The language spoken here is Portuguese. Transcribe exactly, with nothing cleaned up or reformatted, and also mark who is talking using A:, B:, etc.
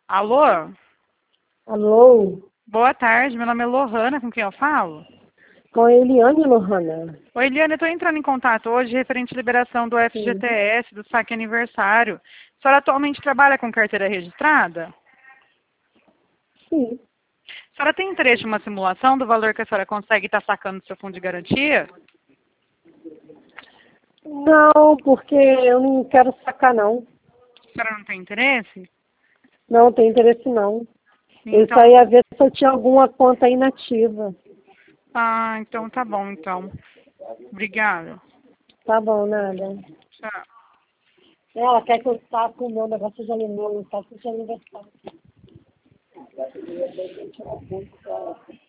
A: Alô?
B: Alô?
A: Boa tarde, meu nome é Lohana, com quem eu falo?
B: Com a Eliane Lohana.
A: Oi, Eliane, eu estou entrando em contato hoje referente à liberação do F G T S, do saque aniversário. A senhora atualmente trabalha com carteira registrada?
B: Sim.
A: A senhora tem interesse em uma simulação do valor que a senhora consegue estar sacando do seu fundo de garantia?
B: Não, porque eu não quero sacar, não.
A: A senhora não tem interesse?
B: Não tem interesse, não. Eu só
A: Então,
B: ia ver se eu tinha alguma conta inativa.
A: ah, então tá bom, então. Obrigada.
B: Tá bom, nada.
A: Tchau.
B: Ela quer que eu saque o meu negócio de aniversário, não saque de aniversário.